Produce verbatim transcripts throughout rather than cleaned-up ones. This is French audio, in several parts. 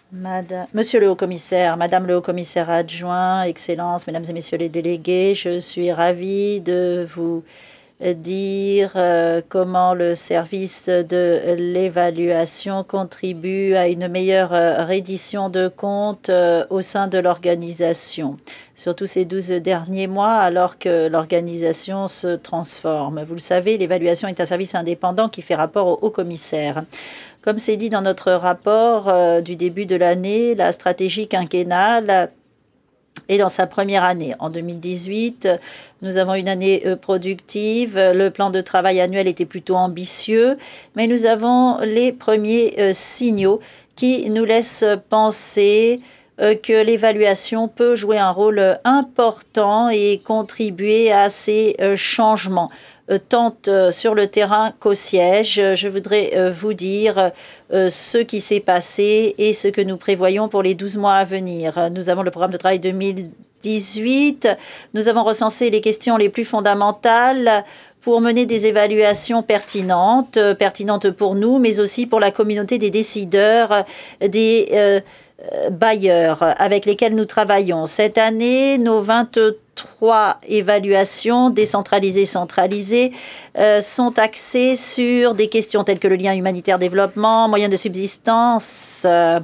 Madame, Monsieur le Haut-Commissaire, Madame le Haut-Commissaire adjoint, Excellences, Mesdames et Messieurs les délégués, je suis ravie de vous dire euh, comment le service de l'évaluation contribue à une meilleure euh, reddition de comptes euh, au sein de l'organisation, surtout ces douze derniers mois, alors que l'organisation se transforme. Vous le savez, l'évaluation est un service indépendant qui fait rapport au Haut-Commissaire. Comme c'est dit dans notre rapport euh, du début de l'année, la stratégie quinquennale est dans sa première année. En deux mille dix-huit, nous avons une année productive. Le plan de travail annuel était plutôt ambitieux, mais nous avons les premiers euh, signaux qui nous laissent penser euh, que l'évaluation peut jouer un rôle important et contribuer à ces euh, changements tant euh, sur le terrain qu'au siège. Je voudrais euh, vous dire euh, ce qui s'est passé et ce que nous prévoyons pour les douze mois à venir. Nous avons le programme de travail deux mille dix-huit. Nous avons recensé les questions les plus fondamentales pour mener des évaluations pertinentes, euh, pertinentes pour nous, mais aussi pour la communauté des décideurs, des euh, bailleurs avec lesquels nous travaillons. Cette année, nos vingt-trois évaluations décentralisées, centralisées, euh, sont axées sur des questions telles que le lien humanitaire-développement, moyens de subsistance, euh,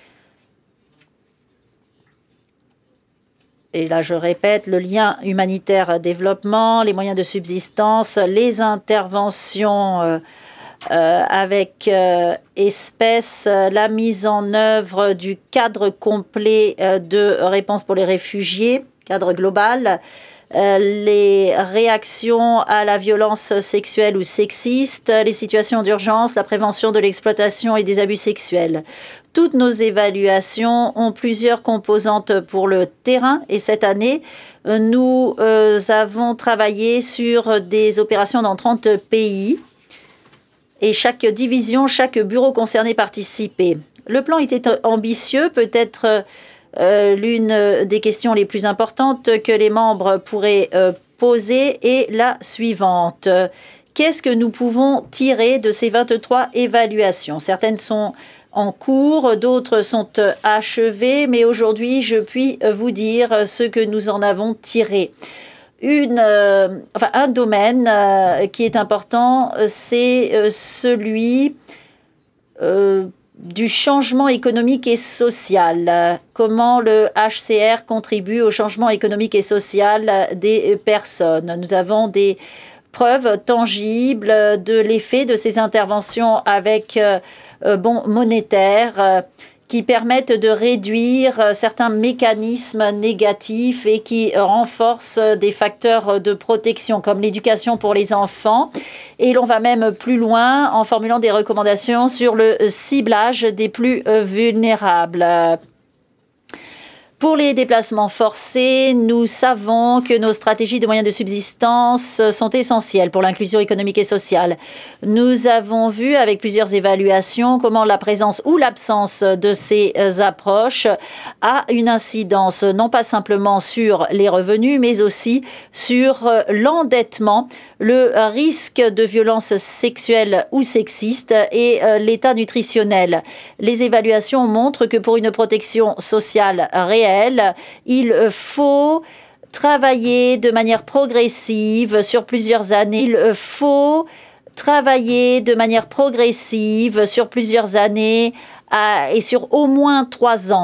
et là je répète, le lien humanitaire-développement, les moyens de subsistance, les interventions euh, Euh, avec euh, espèces, euh, la mise en œuvre du cadre complet euh, de réponse pour les réfugiés, cadre global, euh, les réactions à la violence sexuelle ou sexiste, les situations d'urgence, la prévention de l'exploitation et des abus sexuels. Toutes nos évaluations ont plusieurs composantes pour le terrain et cette année, nous euh, avons travaillé sur des opérations dans trente pays et chaque division, chaque bureau concerné participait. Le plan était ambitieux, peut-être euh, l'une des questions les plus importantes que les membres pourraient euh, poser est la suivante. Qu'est-ce que nous pouvons tirer de ces vingt-trois évaluations? Certaines sont en cours, d'autres sont achevées, mais aujourd'hui, je puis vous dire ce que nous en avons tiré. Une, euh, enfin, un domaine euh, qui est important, c'est euh, celui euh, du changement économique et social. Comment le H C R contribue au changement économique et social des personnes. Nous avons des preuves tangibles de l'effet de ces interventions avec euh, bon monétaire euh, qui permettent de réduire certains mécanismes négatifs et qui renforcent des facteurs de protection comme l'éducation pour les enfants. Et l'on va même plus loin en formulant des recommandations sur le ciblage des plus vulnérables. Pour les déplacements forcés, nous savons que nos stratégies de moyens de subsistance sont essentielles pour l'inclusion économique et sociale. Nous avons vu avec plusieurs évaluations comment la présence ou l'absence de ces approches a une incidence non pas simplement sur les revenus, mais aussi sur l'endettement, le risque de violence sexuelle ou sexiste et l'état nutritionnel. Les évaluations montrent que pour une protection sociale réelle, il faut travailler de manière progressive sur plusieurs années. Il faut travailler de manière progressive sur plusieurs années à, et sur au moins trois ans.